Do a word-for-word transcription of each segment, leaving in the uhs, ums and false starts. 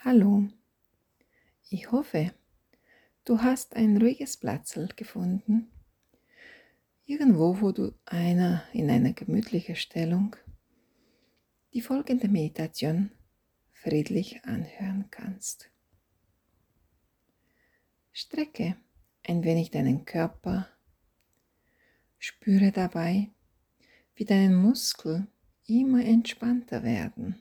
Hallo, ich hoffe, du hast ein ruhiges Platzl gefunden, irgendwo, wo du einer in einer gemütlichen Stellung die folgende Meditation friedlich anhören kannst. Strecke ein wenig deinen Körper, spüre dabei, wie deine Muskeln immer entspannter werden.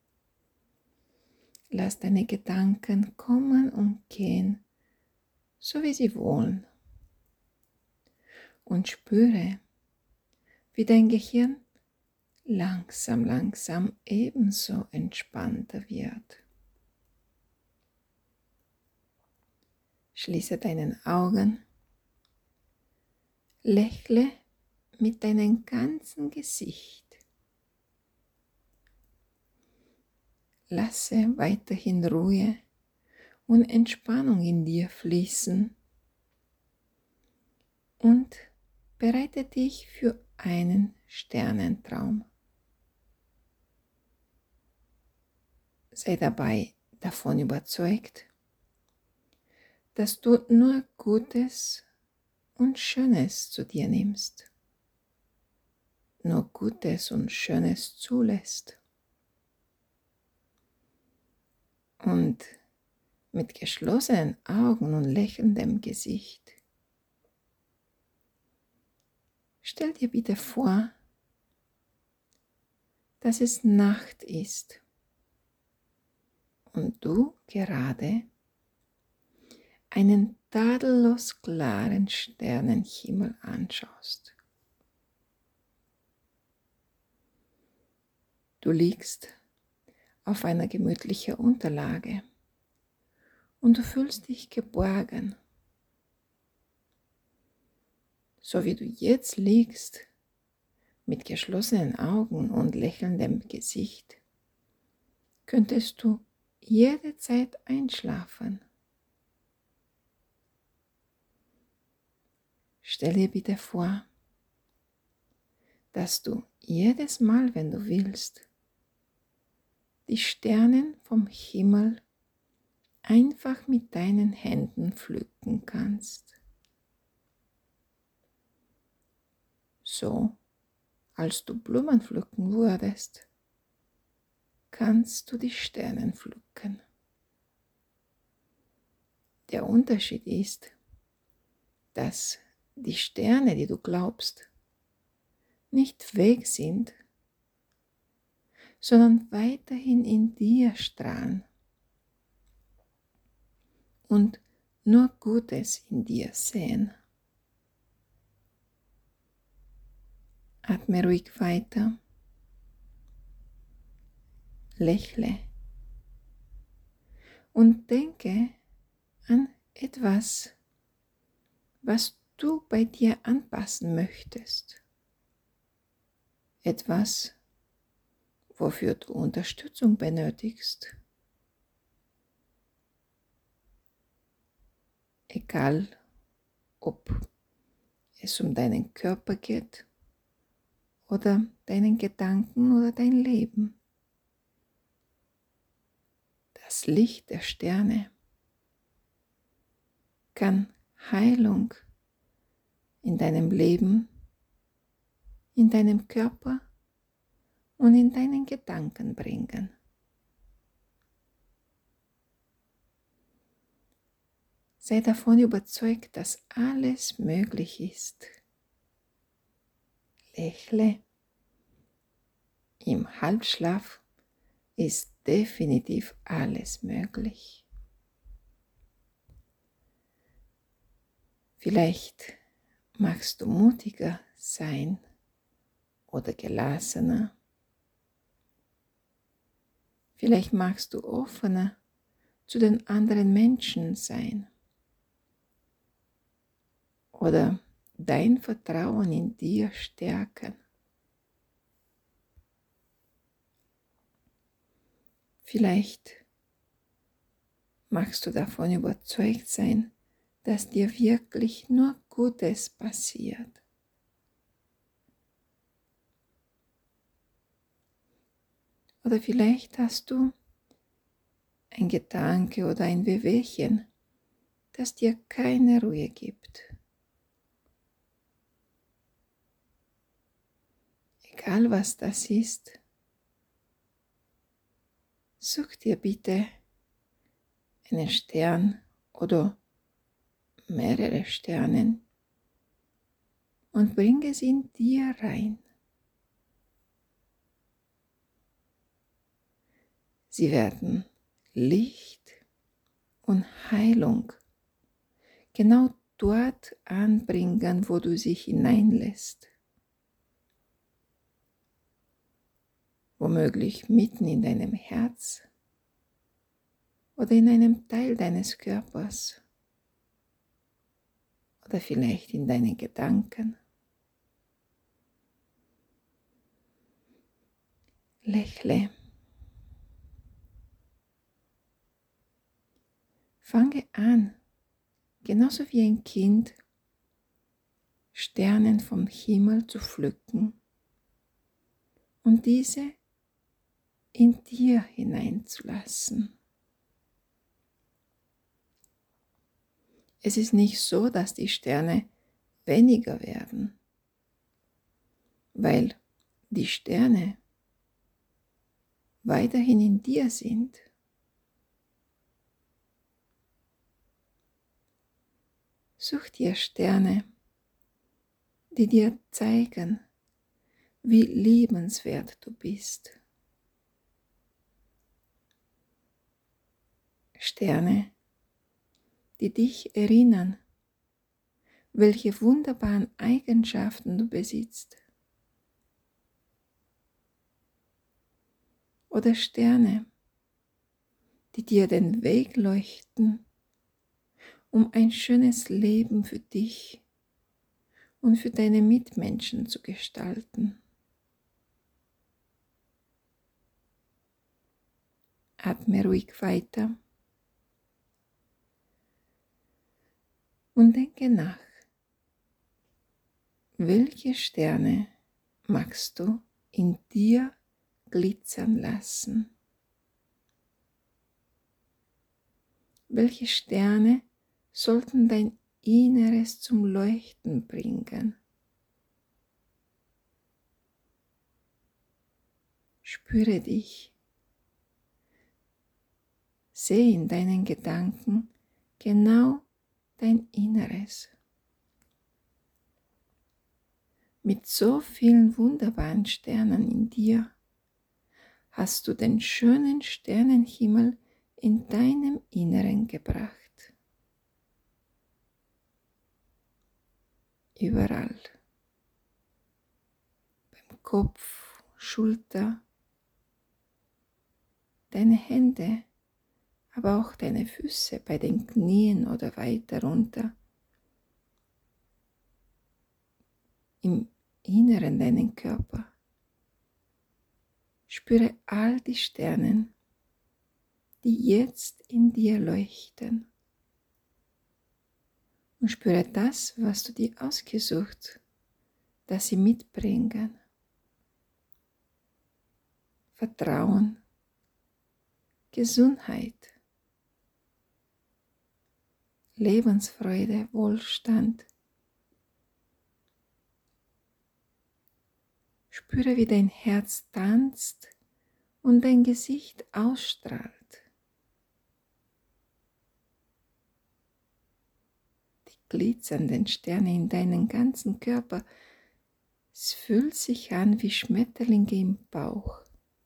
Lass deine Gedanken kommen und gehen, so wie sie wollen. Und spüre, wie dein Gehirn langsam, langsam ebenso entspannter wird. Schließe deine Augen, lächle mit deinem ganzen Gesicht. Lasse weiterhin Ruhe und Entspannung in dir fließen und bereite dich für einen Sternentraum. Sei dabei davon überzeugt, dass du nur Gutes und Schönes zu dir nimmst, nur Gutes und Schönes zulässt und mit geschlossenen Augen und lächelndem Gesicht. Stell dir bitte vor, dass es Nacht ist und du gerade einen tadellos klaren Sternenhimmel anschaust. Du liegst auf einer gemütlichen Unterlage und du fühlst dich geborgen. So wie du jetzt liegst, mit geschlossenen Augen und lächelndem Gesicht, könntest du jederzeit einschlafen. Stell dir bitte vor, dass du jedes Mal, wenn du willst, die Sterne vom Himmel einfach mit deinen Händen pflücken kannst. So, als du Blumen pflücken würdest, kannst du die Sterne pflücken. Der Unterschied ist, dass die Sterne, die du glaubst, nicht weg sind, sondern weiterhin in dir strahlen und nur Gutes in dir sehen. Atme ruhig weiter, lächle und denke an etwas, was du bei dir anpassen möchtest. Etwas, wofür du Unterstützung benötigst. Egal, ob es um deinen Körper geht oder deinen Gedanken oder dein Leben. Das Licht der Sterne kann Heilung in deinem Leben, in deinem Körper und in deinen Gedanken bringen. Sei davon überzeugt, dass alles möglich ist. Lächle. Im Halbschlaf ist definitiv alles möglich. Vielleicht magst du mutiger sein oder gelassener. Vielleicht magst du offener zu den anderen Menschen sein. Oder dein Vertrauen in dir stärken. Vielleicht magst du davon überzeugt sein, dass dir wirklich nur Gutes passiert. Oder vielleicht hast du ein Gedanke oder ein Wehwehchen, das dir keine Ruhe gibt. Egal was das ist, such dir bitte einen Stern oder mehrere Sternen und bring es in dir rein. Sie werden Licht und Heilung genau dort anbringen, wo du sie hineinlässt. Womöglich mitten in deinem Herz oder in einem Teil deines Körpers oder vielleicht in deinen Gedanken. Lächle. Fange an, genauso wie ein Kind, Sternen vom Himmel zu pflücken und diese in dir hineinzulassen. Es ist nicht so, dass die Sterne weniger werden, weil die Sterne weiterhin in dir sind. Such dir Sterne, die dir zeigen, wie liebenswert du bist. Sterne, die dich erinnern, welche wunderbaren Eigenschaften du besitzt. Oder Sterne, die dir den Weg leuchten, um ein schönes Leben für dich und für deine Mitmenschen zu gestalten. Atme ruhig weiter und denke nach, welche Sterne magst du in dir glitzern lassen? Welche Sterne sollten dein Inneres zum Leuchten bringen? Spüre dich. Sehe in deinen Gedanken genau dein Inneres. Mit so vielen wunderbaren Sternen in dir hast du den schönen Sternenhimmel in deinem Inneren gebracht. Überall. Beim Kopf, Schulter, deine Hände, aber auch deine Füße bei den Knien oder weiter runter. Im Inneren deinen Körper. Spüre all die Sterne, die jetzt in dir leuchten. Und spüre das, was du dir ausgesucht, das sie mitbringen. Vertrauen, Gesundheit, Lebensfreude, Wohlstand. Spüre, wie dein Herz tanzt und dein Gesicht ausstrahlt. Die glitzernden Sterne in deinem ganzen Körper, es fühlt sich an wie Schmetterlinge im Bauch.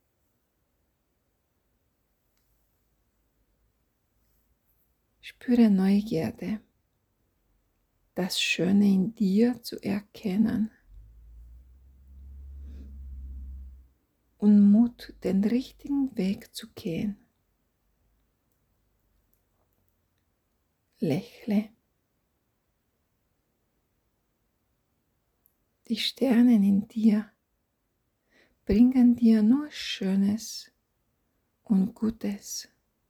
Spüre Neugierde, das Schöne in dir zu erkennen. Und Mut, den richtigen Weg zu gehen. Lächle. Die Sterne in dir bringen dir nur Schönes und Gutes.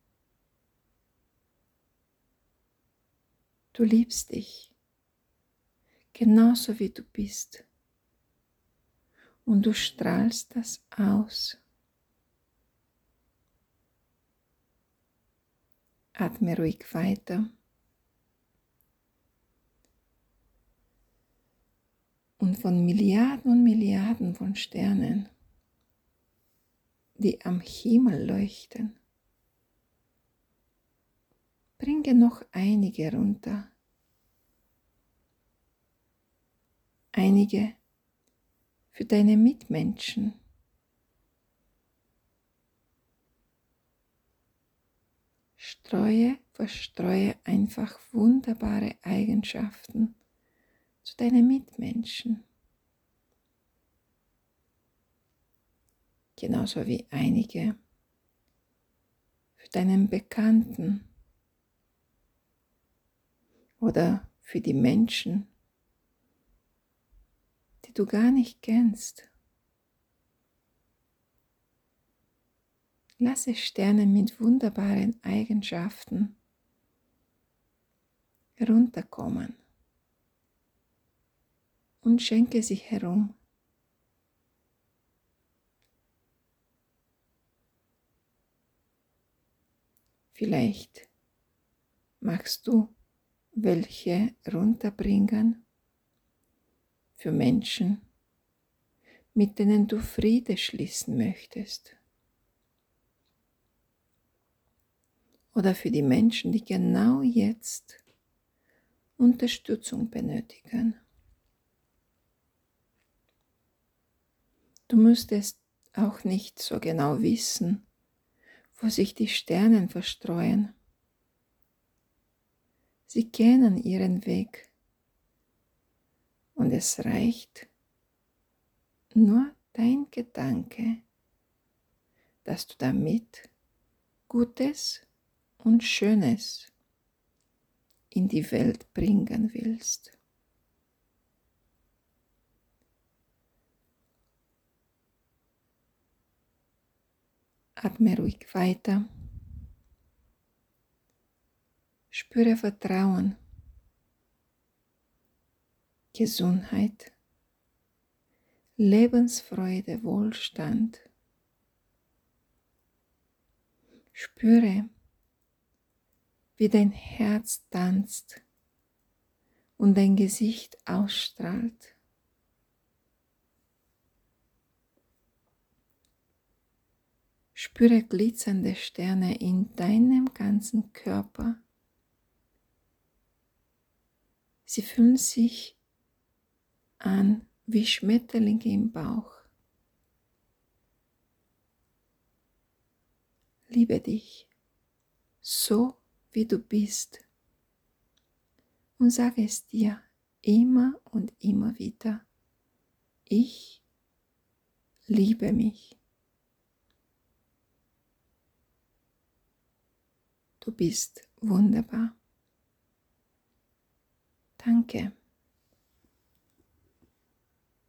Du liebst dich, genauso wie du bist. Und du strahlst das aus. Atme ruhig weiter. Und von Milliarden und Milliarden von Sternen, die am Himmel leuchten, bringe noch einige runter. Einige für deine Mitmenschen. Streue, verstreue einfach wunderbare Eigenschaften zu deinen Mitmenschen. Genauso wie einige für deinen Bekannten oder für die Menschen, die du gar nicht kennst. Lasse Sterne mit wunderbaren Eigenschaften herunterkommen und schenke sie herum. Vielleicht magst du welche runterbringen für Menschen, mit denen du Friede schließen möchtest. Oder für die Menschen, die genau jetzt Unterstützung benötigen. Du müsstest auch nicht so genau wissen, wo sich die Sterne verstreuen. Sie kennen ihren Weg und es reicht nur dein Gedanke, dass du damit Gutes und Schönes in die Welt bringen willst. Atme ruhig weiter. Spüre Vertrauen, Gesundheit, Lebensfreude, Wohlstand. Spüre, wie dein Herz tanzt und dein Gesicht ausstrahlt. Spüre glitzernde Sterne in deinem ganzen Körper. Sie fühlen sich an wie Schmetterlinge im Bauch. Liebe dich, so wie du bist, und sage es dir immer und immer wieder. Ich liebe mich. Du bist wunderbar. Danke.